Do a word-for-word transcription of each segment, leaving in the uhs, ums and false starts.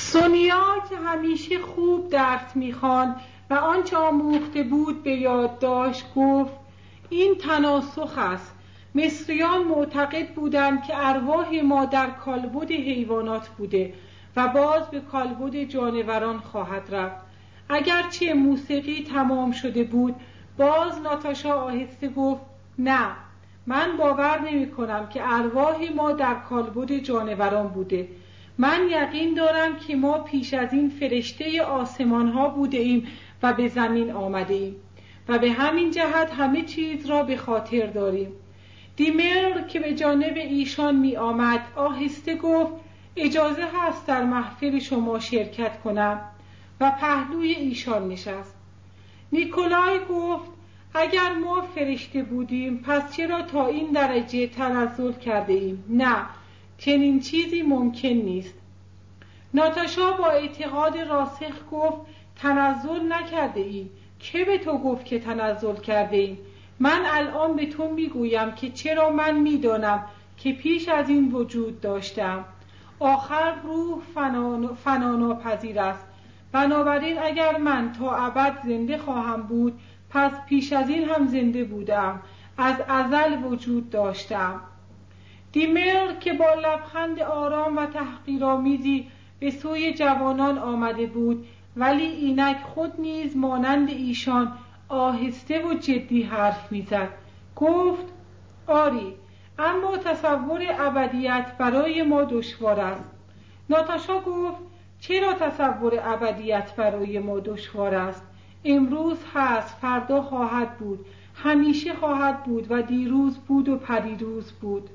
سونیا که همیشه خوب درس می‌خواند و آنچه آموخته بود به یاد داشت گفت این تناسخ است. مصریان معتقد بودند که ارواح ما در کالبد حیوانات بوده و باز به کالبد جانوران خواهد رفت. اگرچه موسیقی تمام شده بود، باز ناتاشا آهسته گفت نه، من باور نمی کنم که ارواح ما در کالبد جانوران بوده. من یقین دارم که ما پیش از این فرشته آسمان ها بوده ایم و به زمین آمده ایم و به همین جهت همه چیز را به خاطر داریم. دیمر که به جانب ایشان می آمد آهسته گفت اجازه هست در محفل شما شرکت کنم و پهلوی ایشان نشست. نیکولای گفت اگر ما فرشته بودیم پس چرا تا این درجه تنزل کرده ایم؟ نه، چنین چیزی ممکن نیست. ناتاشا با اعتقاد راسخ گفت تنزل نکرده ایم. که به تو گفت که تنزل کرده ایم؟ من الان به تو میگویم که چرا من میدانم که پیش از این وجود داشتم. آخر روح فناناپذیر است. بنابراین اگر من تا ابد زنده خواهم بود پس پیش از این هم زنده بودم، از ازل وجود داشتم. دیمر که با لبخند آرام و تحقیرآمیزی به سوی جوانان آمده بود ولی اینک خود نیز مانند ایشان آهسته و جدی حرف میزد گفت آری، اما تصور ابدیت برای ما دشوار است. ناتاشا گفت چرا تصور ابدیت برای ما دشوار است؟ امروز هست، فردا خواهد بود، همیشه خواهد بود و دیروز بود و پریروز بود.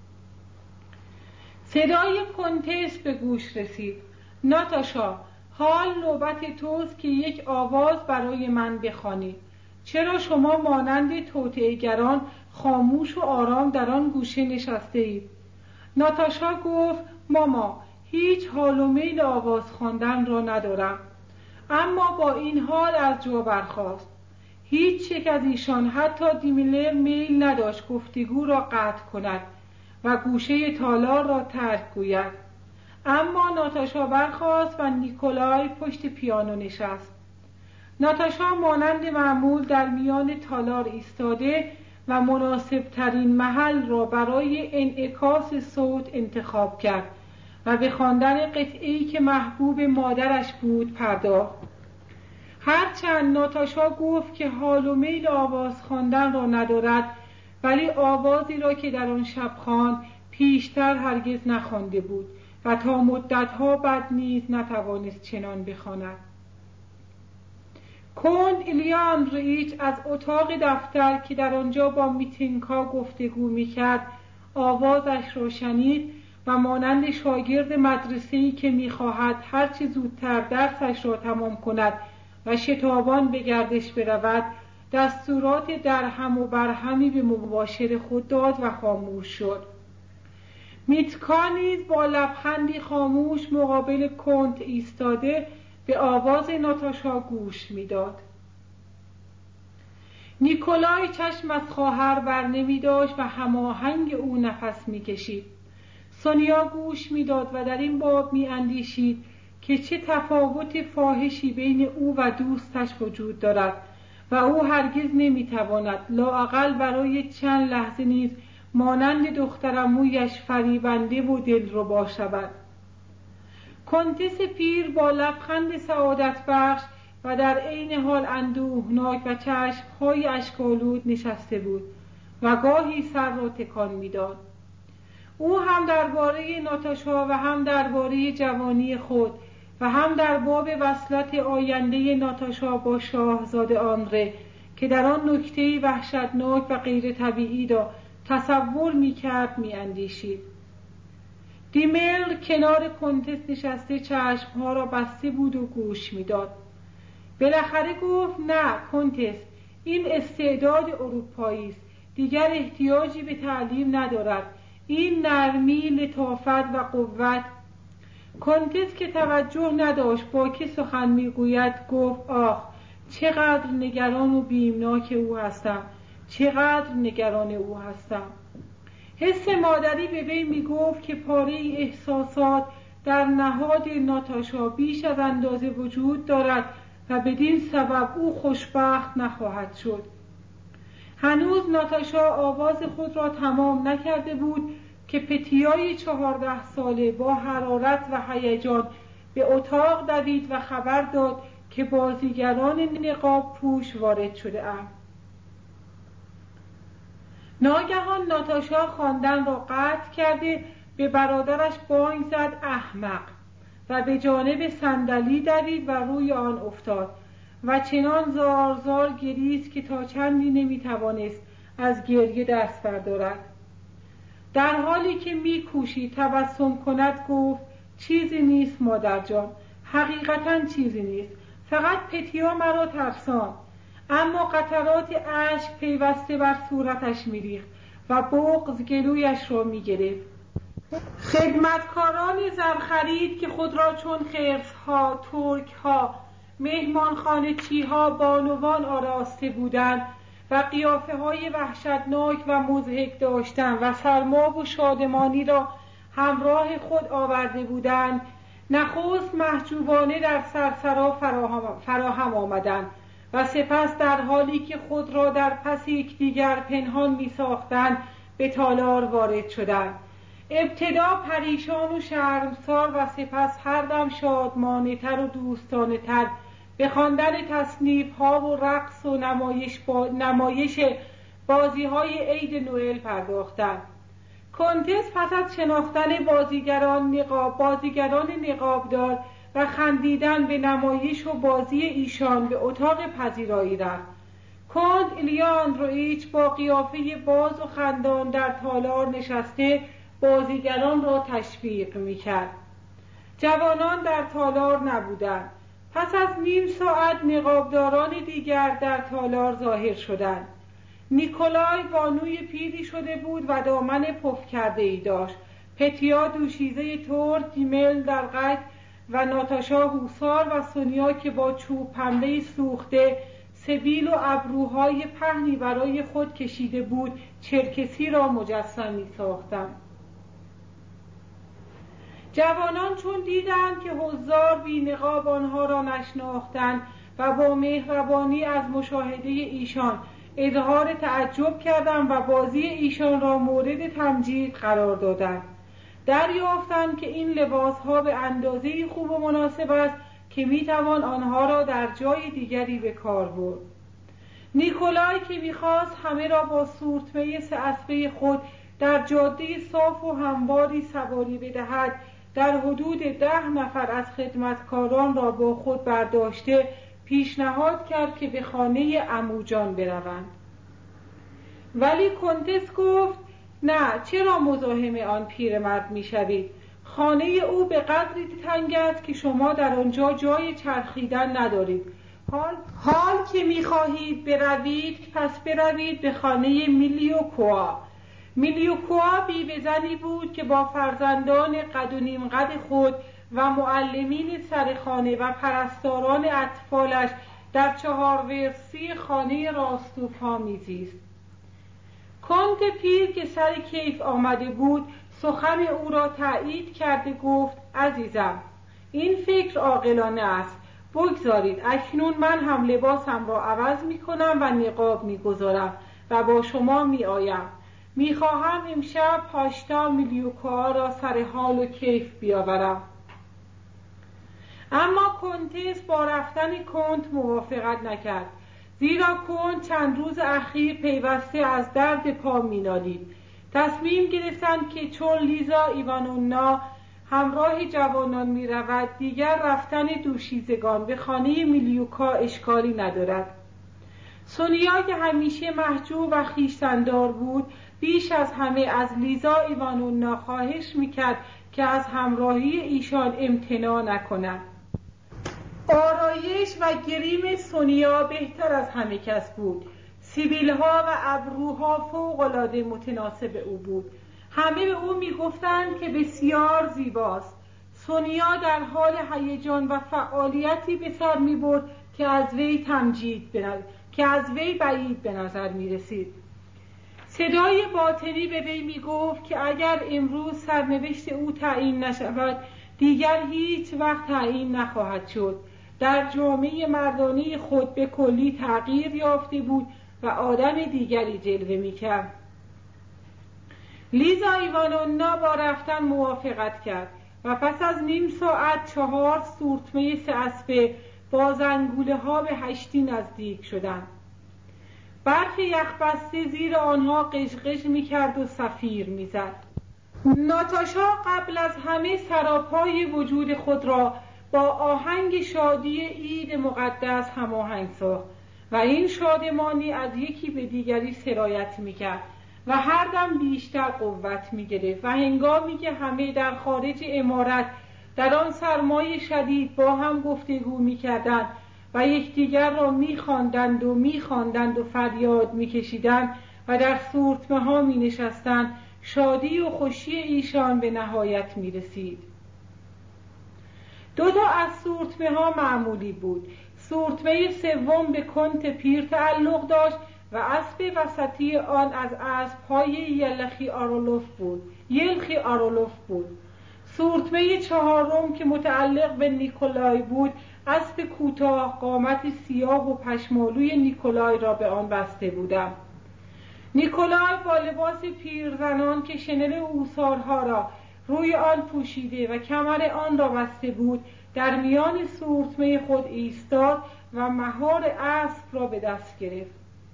صدای کنتس به گوش رسید. ناتاشا، حال نوبت توست که یک آواز برای من بخوانی. چرا شما مانند توطئه‌گران خاموش و آرام در آن گوشه نشسته اید؟ ناتاشا گفت ماما، هیچ حال و میل آواز خواندن را ندارم. اما با این حال از جا برخاست. هیچ یک از ایشان، حتی دیملر، میل نداشت گفتگو را قطع کند و گوشه تالار را ترک گوید. اما ناتاشا برخاست و نیکولای پشت پیانو نشست. ناتاشا مانند معمول در میان تالار ایستاده و مناسب ترین محل را برای انعکاس صوت انتخاب کرد و به خواندن قطعه‌ای که محبوب مادرش بود پرداخت. هرچند ناتاشا گفت که حال و میل آواز خواندن را ندارد، ولی آوازی را که در آن شب خواند پیشتر هرگز نخوانده بود و تا مدتها بعد نیز نتوانست چنان بخواند. کنت ایلیا آندرویچ از اتاق دفتر که در آنجا با میتینکا گفتگو میکرد آوازش را شنید و مانند شاگرد مدرسه‌ای که میخواهد هرچه زودتر درسش را تمام کند و شتابان به گردش برود، دستورات درهم و برهمی به مباشر خود داد و خاموش شد. میتکا نیز با لبخندی خاموش مقابل کنت ایستاده به آواز ناتاشا گوش میداد. نیکولای چشم از خواهر بر نمی داشت و هماهنگ او نفس میکشید. سونیا گوش میداد و در این باب می اندیشید که چه تفاوت فاحشی بین او و دوستش وجود دارد و او هرگز نمیتواند لااقل برای چند لحظه نیز مانند دخترعمویش فریبنده و دلربا شود. کنتس پیر با لبخند سعادت بخش و در عین حال اندوهناک و چشم‌های اشک‌آلود نشسته بود و گاهی سر را تکان میداد. او هم درباره ناتاشا و هم درباره جوانی خود و هم در باب وصلت آینده ناتاشا با شاهزاده آندره که در آن نکته‌ای وحشتناک و غیر طبیعی را تصور می‌کرد می‌اندیشید. دیمل کنار کنتس نشسته چشم‌ها را بسته بود و گوش می‌داد. بالاخره گفت نه کنتس، این استعداد اروپایی است، دیگر احتیاجی به تعلیم ندارد. این نرمی، لطافت و قوت. کنتس که توجه نداشت با که سخن میگوید گفت آخ، چقدر نگران و بیمناک او هستم، چقدر نگران او هستم. حس مادری به وی میگفت که پاره احساسات در نهاد ناتاشا بیش از اندازه وجود دارد و بدین سبب او خوشبخت نخواهد شد. هنوز ناتاشا آواز خود را تمام نکرده بود که پتیای چهارده ساله با حرارت و هیجان به اتاق دوید و خبر داد که بازیگران نقاب پوش وارد شده اند. ناگهان ناتاشا خواندن را قطع کرده به برادرش بانگ زد احمق و به جانب صندلی دوید و روی آن افتاد و چنان زار زار گریست که تا چندی نمیتوانست از گریه دست بردارد. در حالی که میکوشید تبسم کند گفت چیزی نیست مادر جان، حقیقتاً چیزی نیست، فقط پتیا مرا ترساند. اما قطرات اشک پیوسته بر صورتش میریخت و بغض گلویش را میگرفت. خدمتکاران زرخرید که خود را چون خرس‌ها، ترک‌ها، مهمانخانه چیها، بانوان آراسته بودند و قیافه‌های وحشتناک و مضحک داشتند و سرما و شادمانی را همراه خود آورده بودند، نخست محجوبانه در سرسرا فراهم, فراهم آمدند و سپس در حالی که خود را در پس یکدیگر پنهان می ساختند به تالار وارد شدند. ابتدا پریشان و شرمسار و سپس هر دم شادمانه تر و دوستانه تر به خواندن تصنیف ها و رقص و نمایش, با... نمایش بازی های عید نوئل پرداختند. کنتس پس از شناختن بازیگران نقاب بازیگران نقابدار و خندیدن به نمایش و بازی ایشان به اتاق پذیرایی رفت. کنت ایلیا آندرویچ با قیافه باز و خندان در تالار نشسته بازیگران را تشویق می‌کرد. جوانان در تالار نبودند. پس از نیم ساعت نقابداران دیگر در تالار ظاهر شدند. نیکولای بانوی پیری شده بود و دامن پف کرده ای داشت. پتیا دوشیزه ترک دیمل در قد و ناتاشا هوسار و سونیا که با چوب پنبه سوخته سبیل و ابروهای پهنی برای خود کشیده بود چرکسی را مجسم می ساختند. جوانان چون دیدند که حضار بی نقاب آنها را نشناختند و با مهربانی از مشاهده ایشان اظهار تعجب کردند و بازی ایشان را مورد تمجید قرار دادند. دریافتند که این لباسها به اندازه‌ای خوب و مناسب است که میتوان آنها را در جای دیگری به کار برد. نیکولای که میخواست همه را با سورتمه سه اسبه خود در جاده صاف و همواری سواری بدهد، در حدود ده نفر از خدمتکاران را با خود برداشته پیشنهاد کرد که به خانه عموجان بروند. ولی کنتس گفت نه، چرا مزاحم آن پیرمرد میشوید؟ خانه او به قدری تنگ است که شما در آنجا جای چرخیدن ندارید. حال حال که میخواهید بروید پس بروید به خانه میلیوکوا. میلیوکوا بیوه زنی بود که با فرزندان قد و نیم قد خود و معلمین سرخانه و پرستاران اطفالش در چهار ورسی خانه راستوفا میزیست. کنت پیر که سر کیف آمده بود سخن او را تأیید کرده گفت عزیزم، این فکر عاقلانه است. بگذارید اکنون من هم لباسم را عوض می کنم و نقاب می گذارم و با شما می آیم. می خواهم امشب پاشتا میلیوکوا را سر حال و کیف بیاورم. اما کنتس با رفتن کنت موافقت نکرد، زیرا کنت چند روز اخیر پیوسته از درد پا مینالید. تصمیم گرفتند که چون لیزا ایوانونا همراه جوانان می رود دیگر رفتن دوشیزگان به خانه میلیوکا اشکالی ندارد. سونیا که همیشه محجوب و خویشتن‌دار بود بیش از همه از لیزا ایوانونا خواهش میکرد که از همراهی ایشان امتناع نکند. آرایش و گریم سونیا بهتر از همه کس بود. سیبیل‌ها و ابروها فوق‌العاده متناسب او بود. همه به او میگفتند که بسیار زیباست. سونیا در حال هیجان و فعالیتی به سر میبرد که از وی تمجید بنظر که از وی بعید به نظر میرسید. صدای باطنی به وی میگفت که اگر امروز سرنوشت او تعیین نشود دیگر هیچ وقت تعیین نخواهد شد. در جامعه مردانه خود به کلی تغییر یافته بود و آدم دیگری جلوه می‌کرد. لیزا ایوانونا با رفتن موافقت کرد و پس از نیم ساعت چهار سورتمه سه اسبه با زنگوله ها به هشتی نزدیک شدند. برف یخبسته زیر آنها قشقش می‌کرد و صفیر می‌زد. ناتاشا قبل از همه سراپای وجود خود را با آهنگ شادی عید مقدس هماهنگ ساخت و این شادمانی از یکی به دیگری سرایت می‌کرد و هر دم بیشتر قوت می‌گرفت و هنگامی که همه در خارج عمارت در آن سرمای شدید با هم گفتگو می‌کردند و یکدیگر را می‌خواندند و می‌خواندند و فریاد می‌کشیدند و در سورتمه‌ها می‌نشستند، شادی و خوشی ایشان به نهایت می‌رسید. دو تا از سورتمه‌ها معمولی بود. سورتمه سوم به کنت پیر تعلق داشت و اسب وسطی آن از اسب‌های یلخی آرولوف بود. یلخی آرولوف بود. سورتمه چهارم که متعلق به نیکولای بود، اسب کوتاه قامت سیاه و پشمالوی نیکولای را به آن بسته بودم. نیکولای با لباس پیرزنان که شنل اوسارها را روی آن پوشیده و کمر آن را بسته بود، در میان سورتمه خود ایستاد و مهار اسب را به دست گرفت.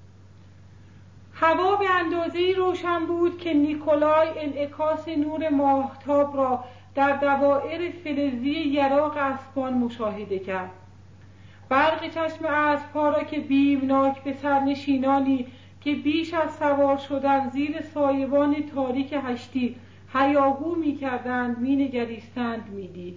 هوا به اندازه‌ای روشن بود که نیکولای انعکاس نور ماهتاب را در دوائر فلزی یراق اسبان مشاهده کرد. برق چشم اسب‌ها را که بیمناک به سرنشینانی که بیش از سوار شدن زیر سایبان تاریک هشتی هیاهو می‌کردند می‌نگریستند می‌دید.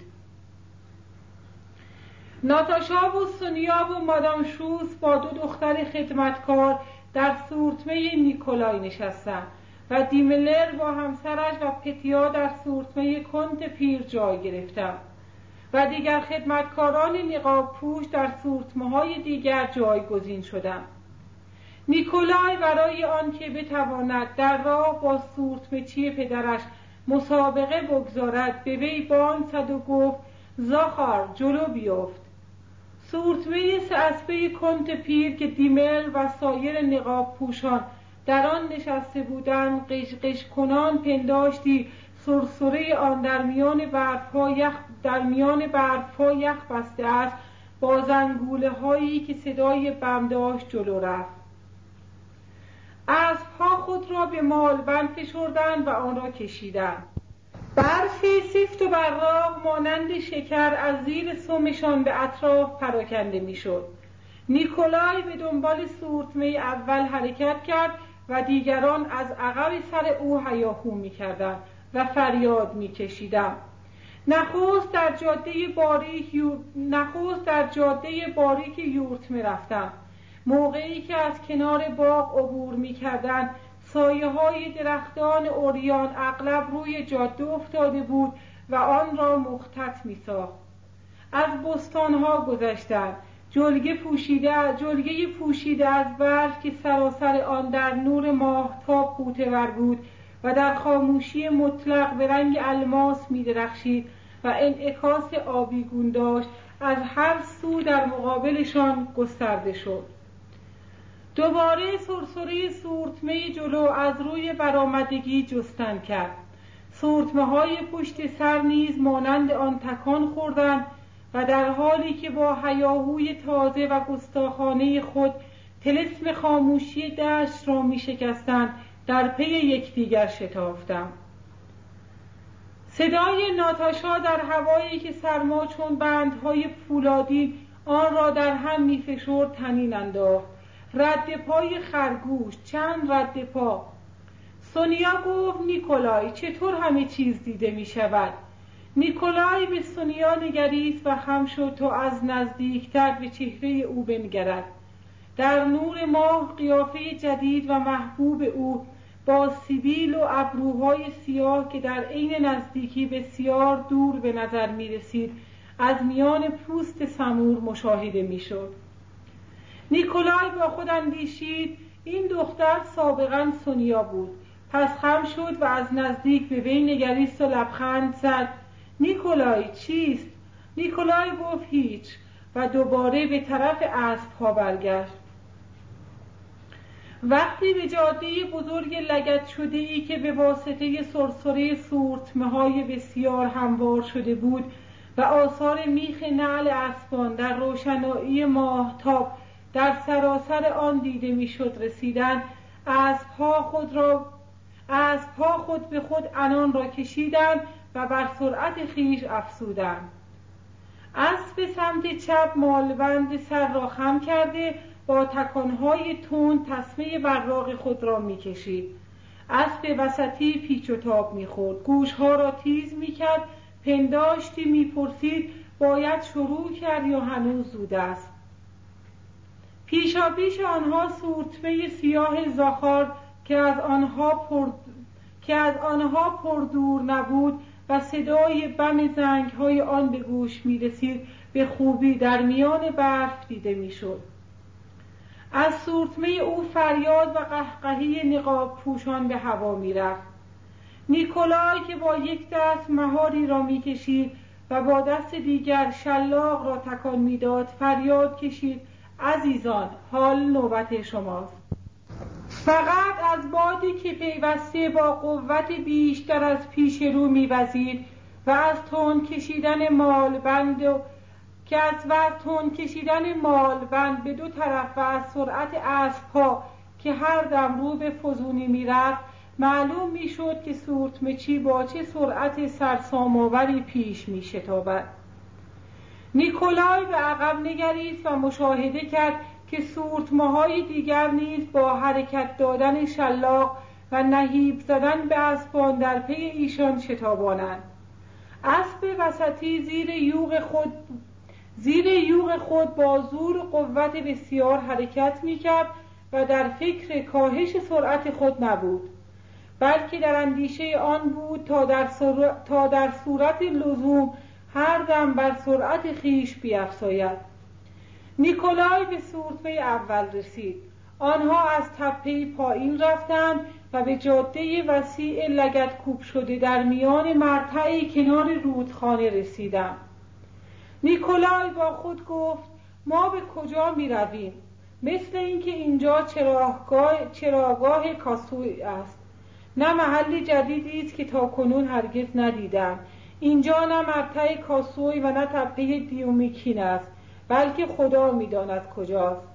ناتاشا و سونیا و مادام شوس با دو دختر خدمتکار در سورتمه نیکولای نشستند و دیملر با همسرش و پتیا در سورتمه کنت پیر جای گرفتند و دیگر خدمتکاران نقاب پوش در سورتمه‌های دیگر جایگزین شدند. نیکولای برای آنکه بتواند در راه با سورتمه‌چی پدرش مسابقه بگذارد به وی بانگ زد و گفت زاخار جلو بیفت. سورتمه سه اسبه کنت پیر که دیمل و سایر نقاب پوشان در آن نشسته بودند قشقش کنان پنداشتی سرسره آن در میان برف‌ها یخ در میان برف‌ها یخ بسته است، با زنگوله هایی که صدای بم داشت جلو رفت. اسب‌ها خود را به مالبند فشردند و آن را کشیدند. برف سفت و براق مانند شکر از زیر سمشان به اطراف پراکنده میشد. نیکولای به دنبال سورتمه اول حرکت کرد و دیگران از عقب سر او هیاهو می‌کردند و فریاد می‌کشیدند. نخست در جاده باریک یور... نخست در جاده باریک یورتمه رفتند. موقعی که از کنار باغ عبور می‌کردند، سایه‌های درختان اوریان اغلب روی جاده افتاده بود و آن را مختط می‌ساخت. از بستان‌ها گذشتند. جلگه پوشیده جلگه پوشیده از برف که سراسر آن در نور ماهتاب غوطه‌ور بود و در خاموشی مطلق به رنگ الماس می‌درخشید و انعکاس آبیگون داشت، از هر سو در مقابلشان گسترده شد. دوباره سرسره سورتمه جلو از روی برآمدگی جستن کرد. سورتمه‌های پشت سر نیز مانند آن تکان خوردند و در حالی که با هیاهوی تازه و گستاخانه خود طلسم خاموشی دشت را می شکستند، در پی یکدیگر شتافتند. صدای ناتاشا در هوایی که سرما چون بندهای فولادی آن را در هم می فشرد طنین انداخت. رد پای خرگوش، چند رد پا. سونیا گفت نیکولای چطور همه چیز دیده می شود؟ نیکولای به سونیا نگریست و خم شد تا از نزدیکتر به چهره او بنگرد. در نور ماه قیافه جدید و محبوب او با سیبیل و ابروهای سیاه که در عین نزدیکی بسیار دور به نظر می رسید از میان پوست سمور مشاهده می شد. نیکولای با خود اندیشید این دختر سابقاً سونیا بود. پس خم شد و از نزدیک به وی نگریست و لبخند زد. نیکولای چیست؟ نیکولای گفت هیچ و دوباره به طرف اسب‌ها برگشت. وقتی به جاده بزرگ لگد شده‌ای که به واسطه سرسره سورتمه‌های بسیار هموار شده بود و آثار میخ نعل اسبان در روشنایی ماهتاب در سراسر آن دیده میشد رسیدند، اسب‌ها خود را اسب‌ها خود به خود عنان را کشیدند و بر سرعت خویش افزودند. اسب سمت چپ مالبند سر را خم کرده با تکانهای تند تسمه براق خود را میکشید. اسب وسطی پیچ و تاب میخورد، گوشها را تیز میکرد، پنداشتی میپرسید باید شروع کرد یا هنوز زود است. پیشاپیش آنها سورتمه سیاه زاخار که از آنها پر که از آنها پر دور نبود و صدای بم زنگ‌های آن به گوش می‌رسید به خوبی در میان برف دیده می‌شد. از سورتمه او فریاد و قهقهی نقاب پوشان به هوا می‌رفت. نیکولای که با یک دست مهاری را می‌کشید و با دست دیگر شلاق را تکان می‌داد فریاد کشید: عزیزان، حال نوبت شماست. فقط از بادی که پیوسته با قوت بیشتر از پیش رو می‌وزید و از تند کشیدن مالبند و که از و تند کشیدن مالبند به دو طرف و از سرعت اسب‌ها که هر دم رو به فزونی می‌رفت معلوم می‌شد که سورتمه‌چی با چه سرعت سرسام‌آوری پیش می‌شتابد. نیکولای به عقب نگریست و مشاهده کرد که سورتمه‌های دیگر نیز با حرکت دادن شلاق و نهیب زدن به اسبان در پی ایشان شتابانند. اسب وسطی زیر یوغ خود زیر یوغ خود با زور و قوت بسیار حرکت می‌کرد و در فکر کاهش سرعت خود نبود، بلکه در اندیشه آن بود تا در, سر... تا در صورت لزوم هر دم بر سرعت خیش بیفزاید. نیکولای به سورتمه اول رسید. آنها از تپه پایین رفتند و به جاده وسیع لگدکوب شده در میان مرتعی کنار رودخانه رسیدند. نیکولای با خود گفت: ما به کجا می رویم؟ مثل اینکه اینجا چراگاه چراگاه کاسوی است. نه محل جدیدی است که تاکنون هرگز ندیدم. اینجا نه مرتع کاسوی و نه تپه دیومیکین است، بلکه خدا می‌داند کجاست.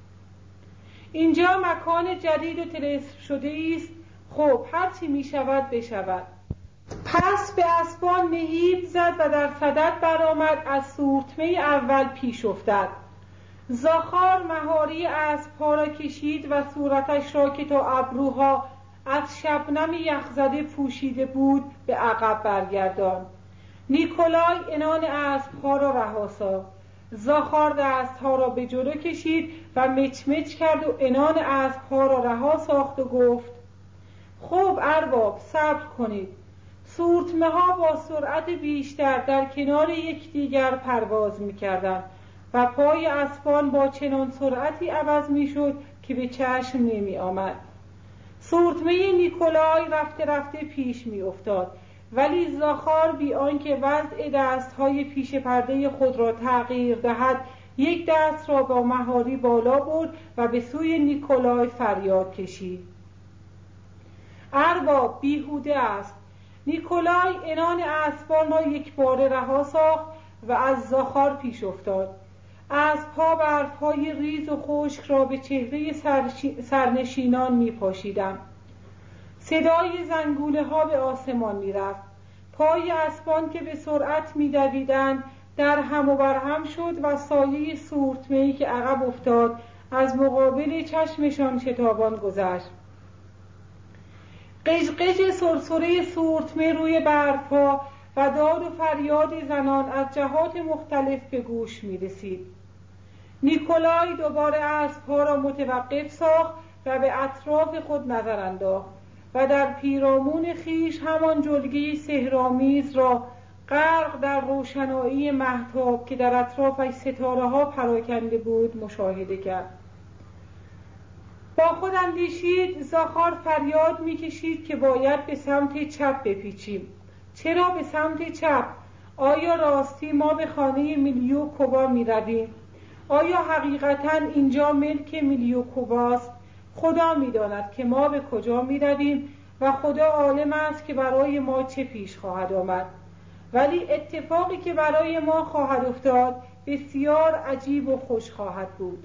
اینجا مکان جدید و طلسم شده است. خب هر چی می‌شود بشود. پس به اسبان نهیب زد و در صدد برآمد از سورتمه اول پیش افتاد. زاخار مهاری اسب‌ها را کشید و صورتش را که تا ابروها از شبنم یخزده پوشیده بود به عقب برگرداند. نیکولای عنان اسب‌ها را رها ساخت. زاخار دست‌ها را به جلو کشید و مچمچ کرد و عنان اسب‌ها را رها ساخت و گفت: خب ارباب، صبر کنید. سورتمه‌ها با سرعت بیشتر در کنار یکدیگر پرواز می‌کردند و پای اسبان با چنان سرعتی عوض می‌شد که به چشم نمی‌آمد. سورتمه نیکولای رفته رفته پیش می‌افتاد، ولی زاخار بی آنکه وضع دست‌های پیش پرده خود را تغییر دهد یک دست را با مهاری بالا برد و به سوی نیکولای فریاد کشید: ارباب، بیهوده است. نیکولای عنان اسبان را یک باره رها ساخت و از زاخار پیش افتاد. اسب‌ها برف‌های ریز و خشک را به چهره سرنشینان می‌پاشیدند. صدای زنگوله‌ها به آسمان می‌رفت. پای اسبان که به سرعت می‌دویدند در هم و برهم شد و سایه سورتمه‌ای که عقب افتاد از مقابل چشمشان شتابان گذشت. قژقژ سرسره سورتمه روی برف‌ها و داد و فریاد زنان از جهات مختلف به گوش می‌رسید. نیکولای دوباره اسب‌ها را متوقف ساخت و به اطراف خود نظر انداخت و در پیرامون خیش همان جلگه سحرآمیز را غرق در روشنایی مهتاب که در اطرافش ستاره‌ها پراکنده بود مشاهده کرد. با خود اندیشید: زاخار فریاد می‌کشید که باید به سمت چپ بپیچیم. چرا به سمت چپ؟ آیا راستی ما به خانه میلیوکووا می رویم؟ آیا حقیقتاً اینجا ملک میلیوکوواست؟ خدا می داند که ما به کجا می رویم و خدا عالم است که برای ما چه پیش خواهد آمد. ولی اتفاقی که برای ما خواهد افتاد بسیار عجیب و خوش خواهد بود.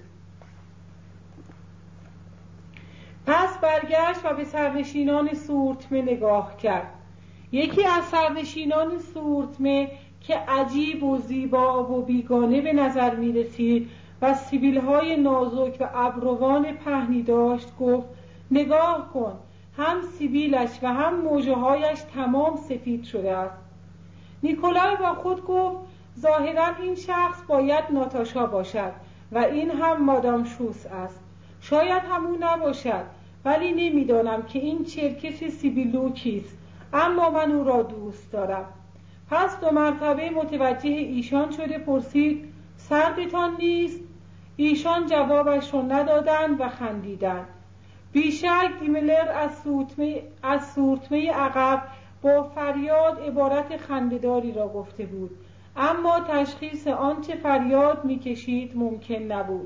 پس برگشت و به سرنشینان سورتمه نگاه کرد. یکی از سرنشینان سورتمه که عجیب و زیبا و بیگانه به نظر می رسید و سیبیل‌های نازک و ابروان پهنی داشت گفت: نگاه کن، هم سیبیلش و هم موجه‌هایش تمام سفید شده است. نیکولای با خود گفت: ظاهراً این شخص باید ناتاشا باشد و این هم مادام شوس است. شاید همون نباشد، ولی نمیدانم که این چرکس سیبیلو کیست، اما من او را دوست دارم. پس دو مرتبه متوجه ایشان شده پرسید: سردتان نیست؟ ایشان جوابش را ندادند و خندیدند. بیشک دیملر از سورتمه از سورتمه عقب با فریاد عبارت خنده‌داری را گفته بود، اما تشخیص آنچه فریاد می‌کشید ممکن نبود.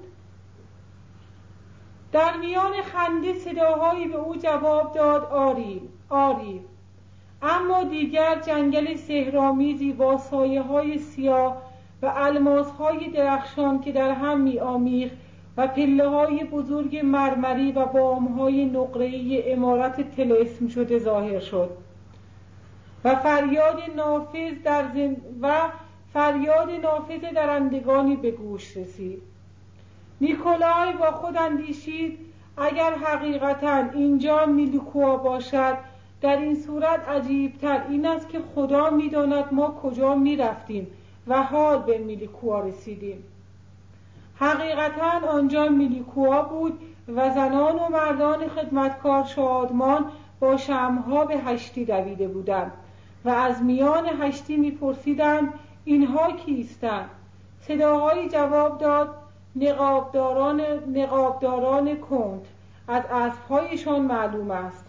در میان خنده صداهایی به او جواب داد: آری آری. اما دیگر جنگل سحرآمیزی با سایه‌های سیاه و الماس‌های درخشان که در هم می‌آمیخت و پله‌های بزرگ مرمری و بام‌های نقره‌ای عمارت طلسم شده ظاهر شد و فریاد نافذ در زن... و فریاد نافذ درندگانی به گوش رسید. نیکولای با خود اندیشید: اگر حقیقتاً اینجا میلیکووا باشد، در این صورت عجیبتر این است که خدا می‌داند ما کجا می‌رفتیم و حال به میلیکووا رسیدیم. حقیقتاً آنجا میلیکووا بود و زنان و مردان خدمتکار شادمان با شمع‌ها به هشتی دویده بودند و از میان هشتی می‌پرسیدند: اینها کیستند؟ صداهایی جواب داد: نقابداران نقابداران کنت، از اسب‌هایشان معلوم است.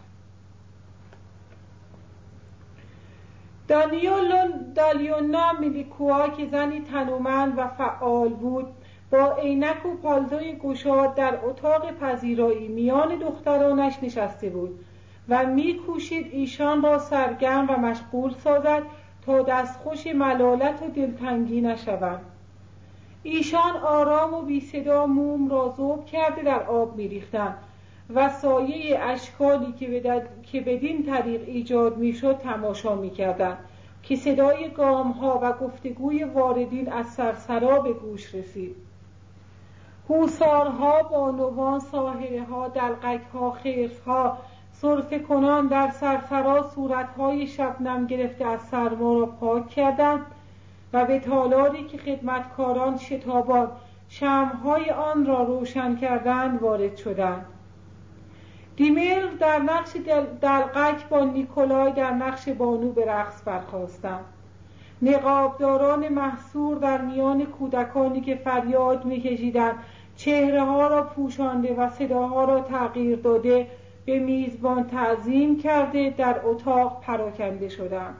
دانیولون دالیونا میلیکووا که زنی تنومند و فعال بود، با عینک و پالتوی گشاد در اتاق پذیرایی میان دخترانش نشسته بود و می‌کوشید ایشان را سرگرم و مشغول سازد تا دستخوش ملالت و دلتنگی نشوند. ایشان آرام و بی صدا موم را ذوب کرده در آب می‌ریختند و سایه اشکالی که بدد... که بدین طریق ایجاد می‌شد تماشا می‌کردند که صدای گام‌ها و گفتگوی واردین از سرسرا به گوش رسید. هوسارها، بانوان، ساحره‌ها، دلقک‌ها، خرس‌ها، سرفه کنان در سرسرا صورت‌های شبنم گرفته از سرما را پاک کردند و به تالاری که خدمتکاران شتابان شمع‌های آن را روشن کردند وارد شدند. دیمل در نقش دلقک با نیکولای در نقش بانو به رقص برخاستند. نقابداران محصور در میان کودکانی که فریاد می‌کشیدند چهره ها را پوشانده و صداها را تغییر داده به میزبان تعظیم کرده در اتاق پراکنده شدند.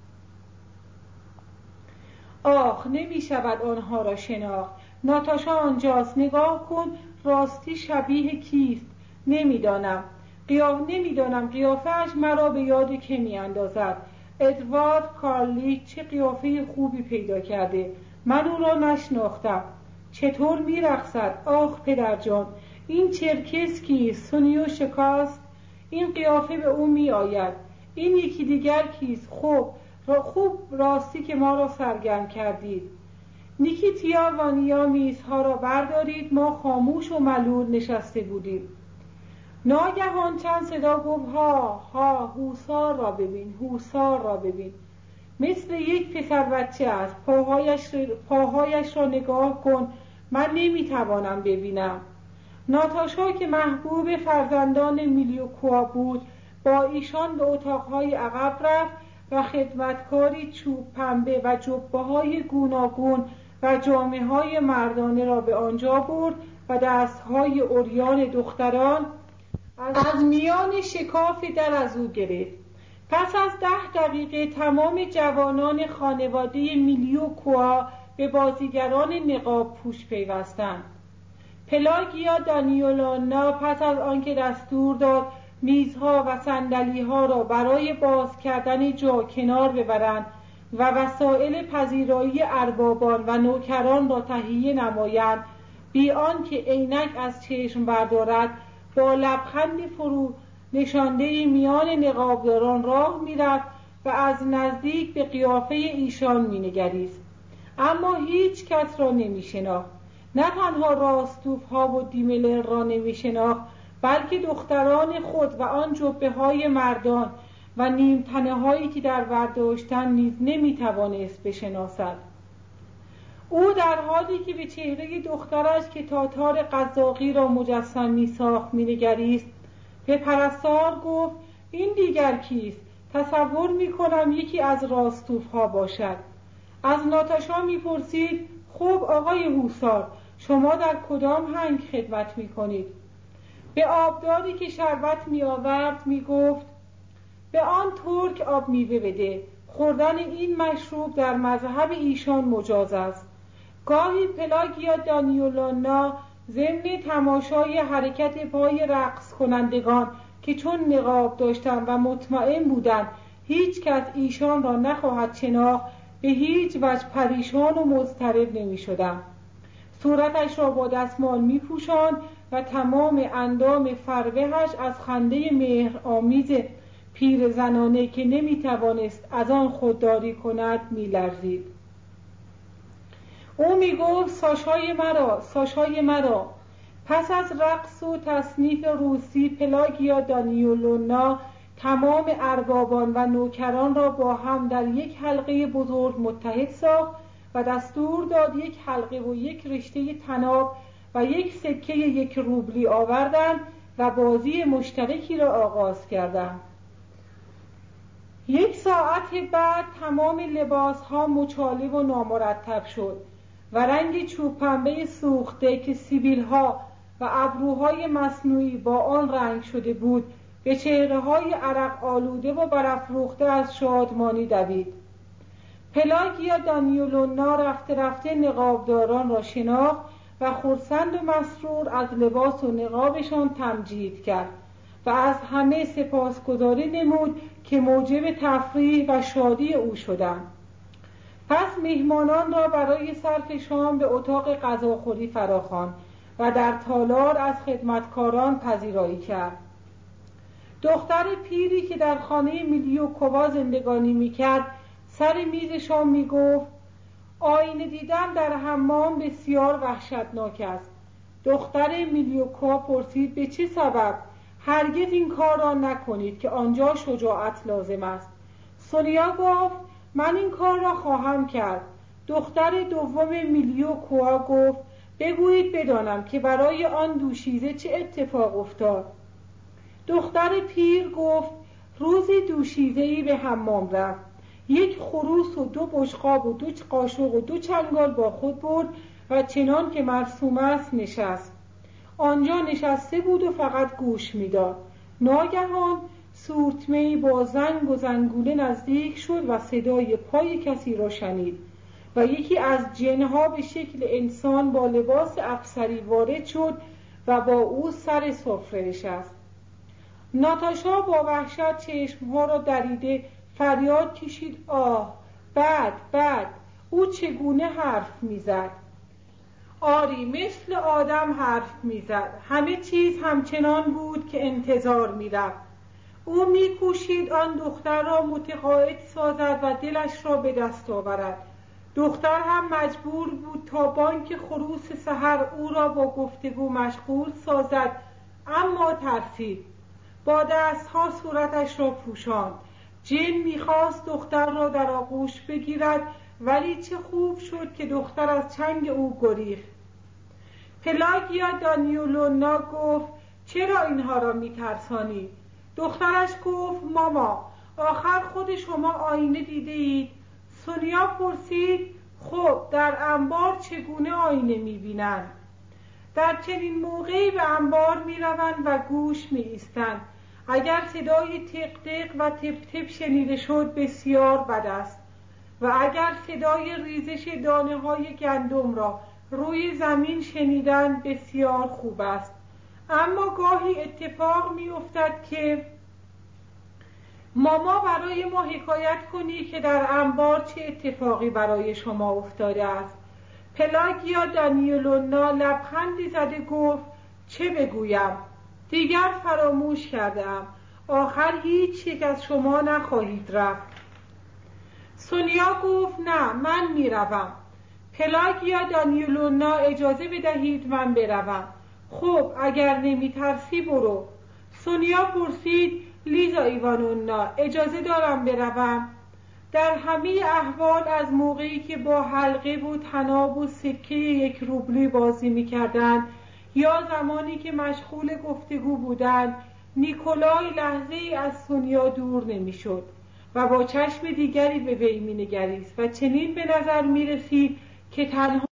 آخ، نمی شود آنها را شناخت. ناتاشا آنجاست، نگاه کن، راستی شبیه کیست؟ نمیدانم. قیاف نمیدانم قیافه‌اش مرا به یاد که می اندازد. ادوارد کارلی چه قیافه خوبی پیدا کرده. من او را نشناختم. چطور می رقصد؟ آخ پدر جان، این چرکس کیست؟ سونیو شکاست؟ این قیافه به او می آید. این یکی دیگر کیست؟ خب را خوب راستی که ما را سرگرم کردید. نیکیتیا وانیا میزها را بردارید. ما خاموش و ملول نشسته بودیم. ناگهان چند صدا گفت: ها ها، هوسار را ببین، هوسار را ببین. مثل یک پسر بچه است. پاهایش, پاهایش را نگاه کن، من نمیتوانم ببینم. ناتاشا که محبوب فرزندان میلیوکووا بود با ایشان به اتاقهای عقب رفت و خدمتکاری چوب پنبه و جبه‌های گوناگون و جامه‌های مردانه را به آنجا برد و دست‌های عریان دختران از میان شکاف در از او گرفت. پس از ده دقیقه تمام جوانان خانواده میلیوکوا به بازیگران نقاب پوش پیوستند. پلاگیا دانیولانا پس از آنکه دستور داد میزها و صندلی‌ها را برای باز کردن جا کنار ببرند و وسایل پذیرایی اربابان و نوکران را تهیه نمایند، بی آنکه عینک از چشم بردارد، با لبخندی فرو نشانده میان نقابداران راه میرفت و از نزدیک به قیافه ایشان مینگریست، اما هیچ کس را نمیشناخت. نه تنها راستوف‌ها و دیملر را نمیشناخت، بلکه دختران خود و آن جبه های مردان و نیمتنه هایی که در برداشتن نیز نمیتوانست بشناسد. او در حالی که به چهره دخترش که تاتار قزاقی را مجسم میساخت مینگریست، به پرستار گفت: این دیگر کیست؟ تصور میکنم یکی از راستوف‌ها باشد. از ناتاشا میپرسید: خب آقای هوسار، شما در کدام هنگ خدمت میکنید؟ به آبداری که شربت میآورد میگفت: به آن ترک آب میوه بده. خوردن این مشروب در مذهب ایشان مجاز است. گاهی پلاگیا دانیولانا ضمن تماشای حرکت پای رقص کنندگان که چون نقاب داشتند و مطمئن بودند هیچ کس ایشان را نخواهد شناخت، به هیچ وجه پریشان و مضطرب نمی شدم. صورتش را با دستمال می پوشاند و تمام اندام فربهش از خنده مهرآمیز پیر زنانه که نمی توانست از آن خودداری کند می لرزید. او می گفت: ساشای مرا، ساشای مرا. پس از رقص و تصنیف روسی، پلاگیا دانیولانا تمام اربابان و نوکران را با هم در یک حلقه بزرگ متحد ساخت و دستور داد یک حلقه و یک رشته طناب و یک سکه یک روبلی آوردند و بازی مشترکی را آغاز کردند. یک ساعت بعد تمام لباسها مچاله و نامرتب شد و رنگ چوب پنبه سوخته که سیبیل‌ها و ابروهای مصنوعی با آن رنگ شده بود به چهره‌های عرق آلوده و برافروخته از شادمانی دوید. پلاگیا دانیولانا رفته رفته نقابداران را شناخت و خرسند و مسرور از لباس و نقابشان تمجید کرد و از همه سپاسگزاری نمود که موجب تفریح و شادی او شدند. پس میهمانان را برای صرف شام به اتاق غذاخوری فراخواند و در تالار از خدمتکاران پذیرایی کرد. دختر پیری که در خانه میلیوکوا زندگانی میکرد سر میز شام میگفت: آینه دیدن در حمام بسیار وحشتناک است. دختر میلیوکوا پرسید: به چه سبب؟ هرگز این کار را نکنید که آنجا شجاعت لازم است. سونیا گفت: من این کار را خواهم کرد. دختر دوم میلیوکوا گفت: بگویید بدانم که برای آن دوشیزه چه اتفاق افتاد. دختر پیر گفت: روزی دوشیزه‌ای به حمام رفت، یک خروس و دو بشقاب و دو قاشق و دو چنگال با خود برد و چنان که مرسوم است نشست. آنجا نشسته بود و فقط گوش میداد. ناگهان سورتمه‌ای با زنگ و زنگوله نزدیک شد و صدای پای کسی را شنید و یکی از جنها به شکل انسان با لباس افسری وارد شد و با او سر سفره نشست. ناتاشا با وحشت چشمها را دریده فریاد کشید: آه، بد بد. او چگونه حرف میزد؟ آری، مثل آدم حرف میزد. همه چیز همچنان بود که انتظار میرفت. او میکوشید آن دختر را متقاعد سازد و دلش را به دست آورد. دختر هم مجبور بود تا بانگ خروس سحر او را با گفتگو مشغول سازد، اما ترسید. با دستها صورتش را پوشاند. جن میخواست دختر را در آغوش بگیرد، ولی چه خوب شد که دختر از چنگ او گریخت. پلاگیا دانیولانا گفت: چرا اینها را میترسانی؟ دخترش گفت: ماما، آخر خود شما آینه دیده اید؟ سونیا پرسید: خب در انبار چگونه آینه میبینند؟ در چنین موقعی به انبار میروند و گوش میایستند. اگر صدای تق تق و تپ تپ شنیده شد بسیار بد است و اگر صدای ریزش دانه های گندم را روی زمین شنیدن بسیار خوب است. اما گاهی اتفاق می افتد که ماما برای ما حکایت کنی که در انبار چه اتفاقی برای شما افتاده است. پلاگیا دانیلونا لبخندی زده گفت چه بگویم؟ دیگر فراموش کردم. آخر هیچ یک از شما نخواهید رفت. سونیا گفت نه، من میروم. پلاگیا دانیلونا اجازه بدهید من بروم. خب اگر نمی ترسی برو. سونیا پرسید لیزا ایوانونا اجازه دارم بروم؟ در همه احوال از موقعی که با حلقه و طناب و سکه یک روبلی بازی می‌کردند یا زمانی که مشغول گفتگو بودند، نیکولای لحظه ای از سونیا دور نمی‌شد و با چشم دیگری به وی می‌نگریست و چنین به نظر می‌رسید که تنها